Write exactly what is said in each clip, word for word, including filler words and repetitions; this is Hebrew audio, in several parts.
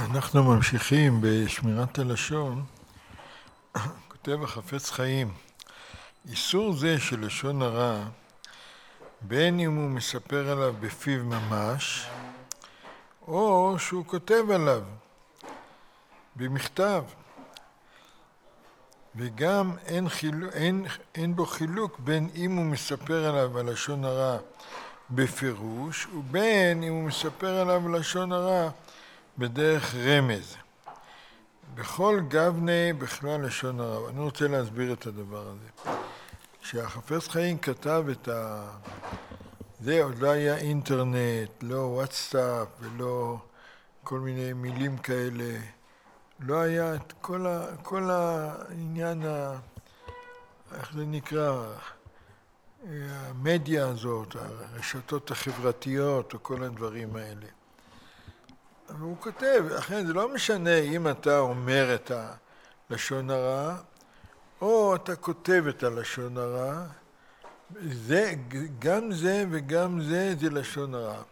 אנחנו ממשיכים בשמירת הלשון. כותב החפץ חיים, איסור זה של לשון הרע, בין אם הוא מספר עליו בפיו ממש, או שהוא כותב עליו במכתב, וגם אין, חילו, אין, אין בו חילוק בין אם הוא מספר עליו על לשון הרע בפירוש, ובין אם הוא מספר עליו על לשון הרע בדרך רמז. בכל גבנה בכלל לשון הרע. אני רוצה להסביר את הדבר הזה. כשהחפץ חיים כתב את ה... זה עוד לא היה אינטרנט, לא וואטסאפ ולא כל מיני מילים כאלה. לא היה את כל, ה... כל העניין, ה... איך זה נקרא, המדיה הזאת, הרשתות החברתיות וכל הדברים האלה. הוא כותב, לכן זה לא משנה אם אתה אומר את הלשון הרע, או אתה כותב את הלשון הרע, זה, גם זה וגם זה זה לשון הרע.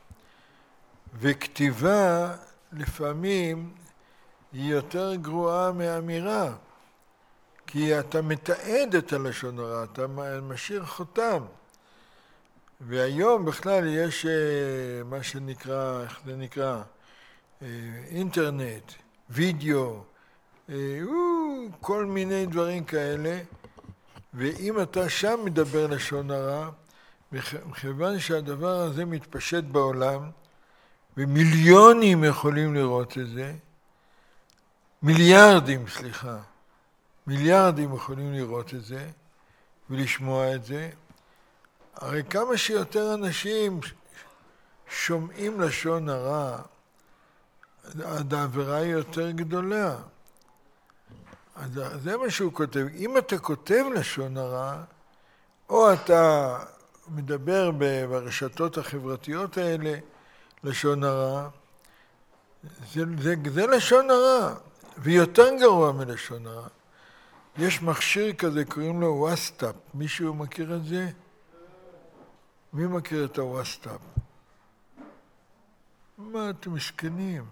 וכתיבה לפעמים היא יותר גרועה מאמירה, כי אתה מתעד את הלשון הרע, אתה משאיר חותם. והיום בכלל יש מה שנקרא, איך זה נקרא? אינטרנט, וידאו, כל מיני דברים כאלה, ואם אתה שם מדבר לשון הרע, מכיוון שהדבר הזה מתפשט בעולם, ומיליונים יכולים לראות את זה, מיליארדים, סליחה, מיליארדים יכולים לראות את זה, ולשמוע את זה, הרי כמה שיותר אנשים שומעים לשון הרע, העבירה היא יותר גדולה. אז זה מה שהוא כותב. אם אתה כותב לשון הרע, או אתה מדבר ברשתות החברתיות האלה לשון הרע, זה, זה, זה לשון הרע, ויותר גרוע מלשון הרע. יש מכשיר כזה, קוראים לו וואטסאפ. מישהו מכיר את זה? מי מכיר את הוואטסאפ? מה אתם מסכנים?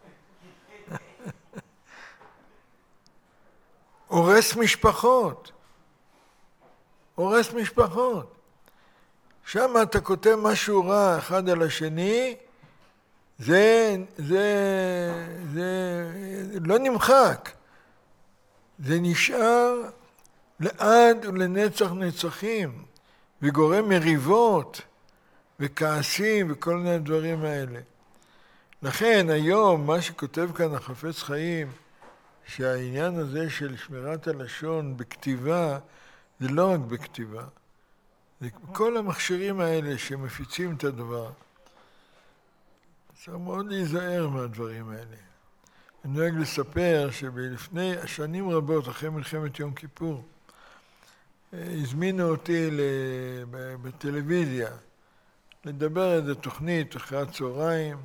הורס משפחות. הורס משפחות. שם אתה כותב משהו רע אחד על השני, זה, זה, זה לא נמחק. זה נשאר לעד ולנצח נצחים, וגורם מריבות וכעסים וכל מיני הדברים האלה. לכן היום מה שכותב כאן החפץ חיים, שהעניין הזה של שמירת הלשון בכתיבה, זה לא רק בכתיבה. זה כל המכשירים האלה שמפיצים את הדבר. צריך מאוד להיזהר מהדברים האלה. אני נוהג לספר שבלפני שנים רבות, אחרי מלחמת יום כיפור, הזמינו אותי בטלוויזיה לדבר איזו תוכנית אחרי הצהריים,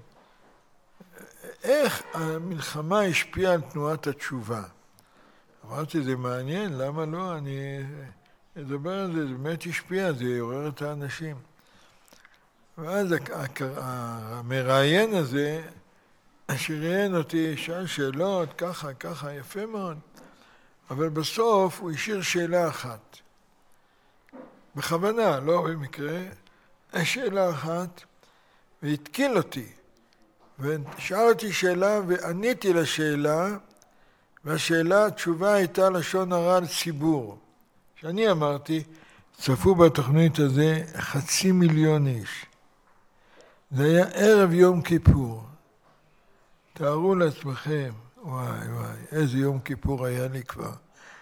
איך המלחמה השפיעה על תנועת התשובה. אמרתי, זה מעניין, למה לא? אני אדבר על זה, זה באמת השפיע, זה יעורר את האנשים. ואז המראיין הזה, שראיין אותי, שאל שאלות, ככה, ככה, יפה מאוד. אבל בסוף הוא השאיר שאלה אחת. בכוונה, לא במקרה, שאלה אחת, והתקיל אותי. ושאל אותי שאלה ועניתי לשאלה, והשאלה, התשובה הייתה לשון הרע על ציבור. שאני אמרתי, צפו בתוכנית הזה חצי מיליון איש. זה היה ערב יום כיפור. תארו לעצמכם, וואי וואי, איזה יום כיפור היה לי כבר.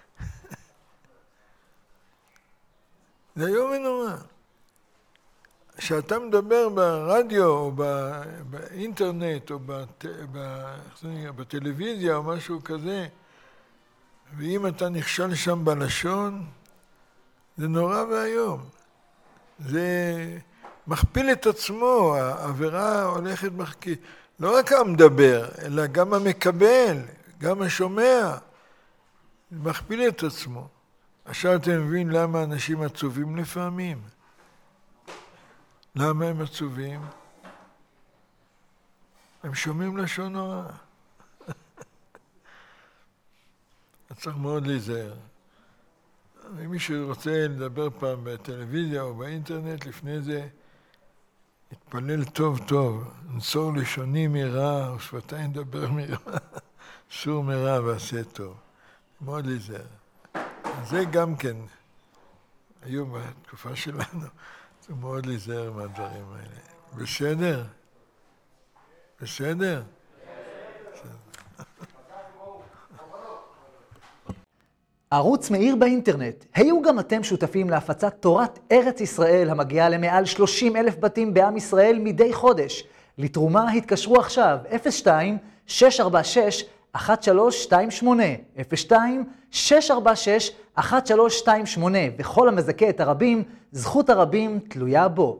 זה היום ונורא. כשאתה מדבר ברדיו או באינטרנט או בת, בטלוויזיה או משהו כזה, ואם אתה נכשל שם בלשון, זה נורא והיום. זה מכפיל את עצמו, העבירה הולכת מחכי. לא רק המדבר, אלא גם המקבל, גם השומע, זה מכפיל את עצמו. עכשיו אתם מבין למה אנשים עצובים לפעמים? למה הם עצובים? הם שומעים לשון הרע. אז צריך מאוד להיזהר. אם מישהו רוצה לדבר פעם בטלוויזיה או באינטרנט, לפני זה יתפלל טוב טוב, נצור לשוני מרע ושפתיים נדבר מרע, סור מרע ועשה טוב. מאוד להיזהר. זה גם כן, היום בתקופה שלנו, זה מאוד להיזהר מהדברים האלה. בסדר? בסדר? ערוץ מאיר באינטרנט. היו גם אתם שותפים להפצת תורת ארץ ישראל המגיעה למעל שלושים אלף בתים בעם ישראל מדי חודש. לתרומה התקשרו עכשיו אפס שתיים שש ארבע שש אחת שלוש שתיים שמונה אפס שתיים שש ארבע שש אחת שלוש שתיים שמונה, וכל המזכה את הרבים, זכות הרבים תלויה בו.